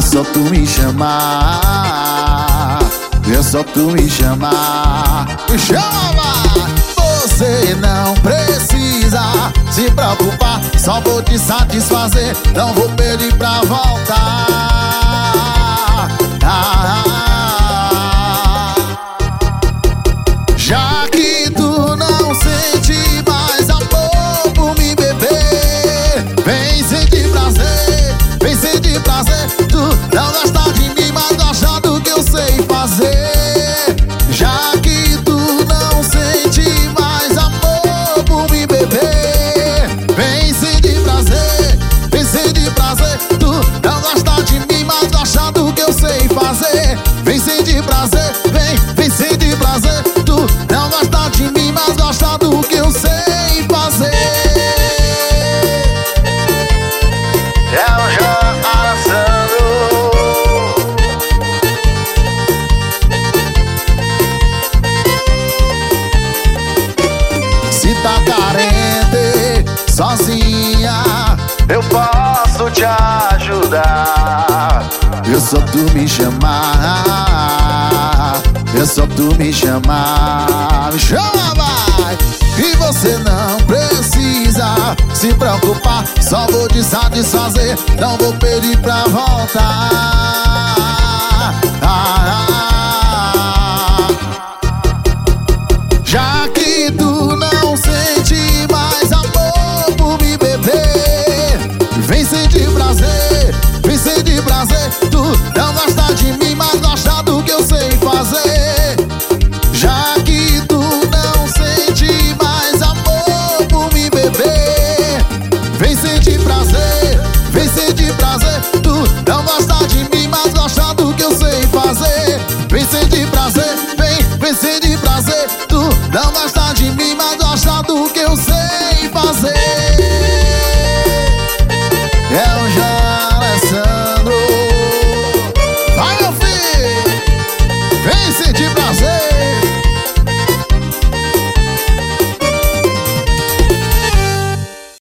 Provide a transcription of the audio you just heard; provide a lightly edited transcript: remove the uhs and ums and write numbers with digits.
só tu me chamar, é só tu me chamar. Me chama, você não precisa se preocupar, só vou te satisfazer, não vou pedir pra voltar. Já que tu não sente mais amor por me beber, vem sentir prazer, vem sentir prazer. Tu não gosta de mim, mas gosta do que eu sei fazer. Já que tu não sente mais amor por me beber, vem sentir prazer, vem sentir prazer. Tu não gosta de mim, mas gosta do que eu sei fazer. Vem sentir prazer, vem sentir prazer. Tu não gosta de mim, mas gosta do que eu sei fazer. É o João Sandro. Se tá carente, sozinha, eu posso te ajudar. É só tu me chamar, é só tu me chamar. Me chama, vai! E você não precisa se preocupar, só vou te satisfazer, não vou pedir pra voltar.